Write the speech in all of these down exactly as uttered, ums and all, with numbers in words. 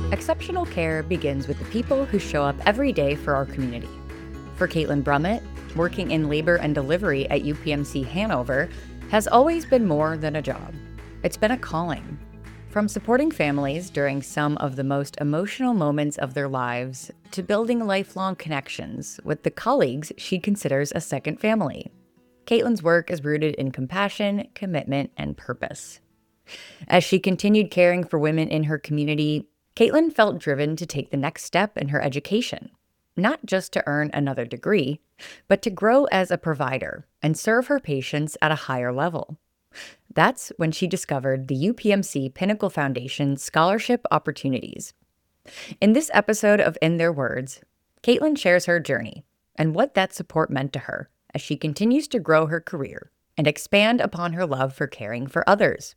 Exceptional care begins with the people who show up every day for our community. For Caitlin Brummett, working in labor and delivery at U P M C Hanover has always been more than a job. It's been a calling. From supporting families during some of the most emotional moments of their lives to building lifelong connections with the colleagues she considers a second family. Caitlin's work is rooted in compassion, commitment, and purpose. As she continued caring for women in her community, Caitlin felt driven to take the next step in her education, not just to earn another degree, but to grow as a provider and serve her patients at a higher level. That's when she discovered the U P M C Pinnacle Foundation scholarship opportunities. In this episode of In Their Words, Caitlin shares her journey and what that support meant to her as she continues to grow her career and expand upon her love for caring for others.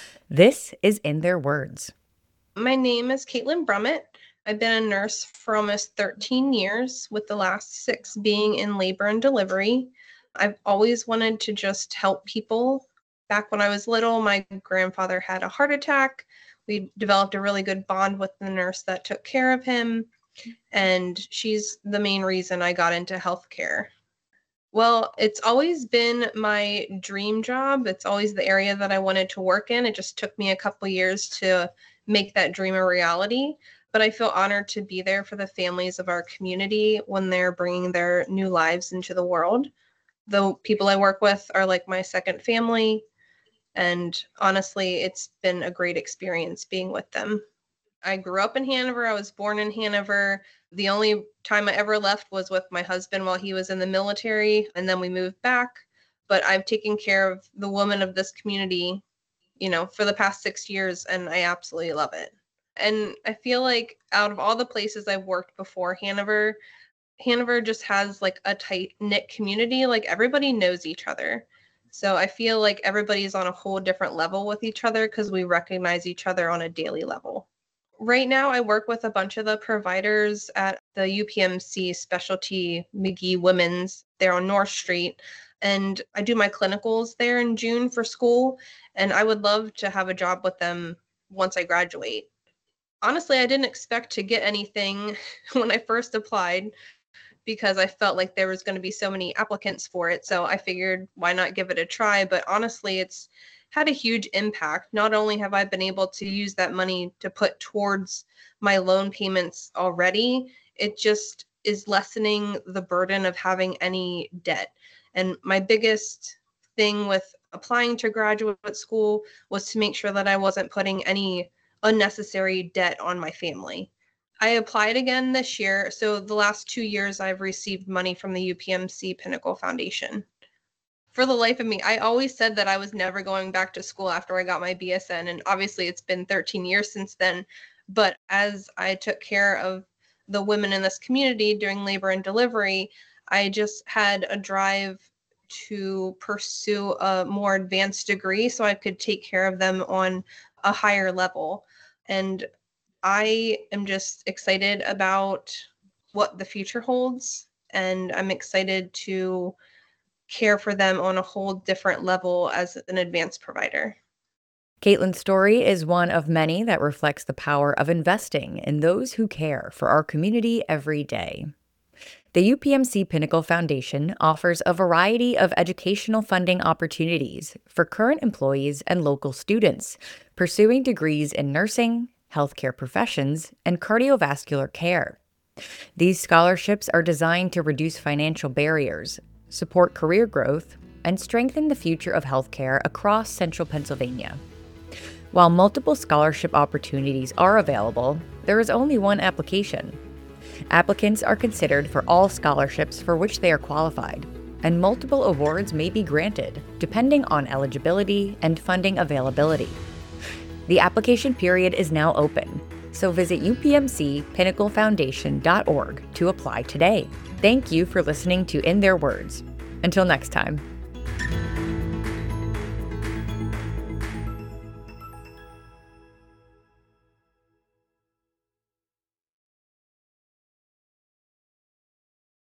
This is In Their Words. My name is Caitlin Brummett. I've been a nurse for almost thirteen years, with the last six being in labor and delivery. I've always wanted to just help people. Back when I was little, my grandfather had a heart attack. We developed a really good bond with the nurse that took care of him, and she's the main reason I got into healthcare. Well, it's always been my dream job. It's always the area that I wanted to work in. It just took me a couple years to make that dream a reality. But I feel honored to be there for the families of our community when they're bringing their new lives into the world. The people I work with are like my second family. And honestly, it's been a great experience being with them. I grew up in Hanover. I was born in Hanover. The only time I ever left was with my husband while he was in the military, and then we moved back. But I've taken care of the women of this community, you know, for the past six years, and I absolutely love it. And I feel like out of all the places I've worked before Hanover, Hanover just has like a tight-knit community. Like everybody knows each other. So I feel like everybody's on a whole different level with each other because we recognize each other on a daily level. Right now, I work with a bunch of the providers at the U P M C Specialty McGee Women's. They're on North Street. And I do my clinicals there in June for school. And I would love to have a job with them once I graduate. Honestly, I didn't expect to get anything when I first applied, because I felt like there was going to be so many applicants for it. So I figured, why not give it a try? But honestly, it's had a huge impact. Not only have I been able to use that money to put towards my loan payments already, it just is lessening the burden of having any debt. And my biggest thing with applying to graduate school was to make sure that I wasn't putting any unnecessary debt on my family. I applied again this year. So the last two years I've received money from the U P M C Pinnacle Foundation. For the life of me, I always said that I was never going back to school after I got my B S N. And obviously it's been thirteen years since then. But as I took care of the women in this community during labor and delivery, I just had a drive to pursue a more advanced degree so I could take care of them on a higher level. And I am just excited about what the future holds, and I'm excited to care for them on a whole different level as an advanced provider. Caitlin's story is one of many that reflects the power of investing in those who care for our community every day. The U P M C Pinnacle Foundation offers a variety of educational funding opportunities for current employees and local students pursuing degrees in nursing, healthcare professions, and cardiovascular care. These scholarships are designed to reduce financial barriers, support career growth, and strengthen the future of healthcare across central Pennsylvania. While multiple scholarship opportunities are available, there is only one application. Applicants are considered for all scholarships for which they are qualified, and multiple awards may be granted, depending on eligibility and funding availability. The application period is now open, so visit U P M C pinnacle foundation dot org to apply today. Thank you for listening to In Their Words. Until next time.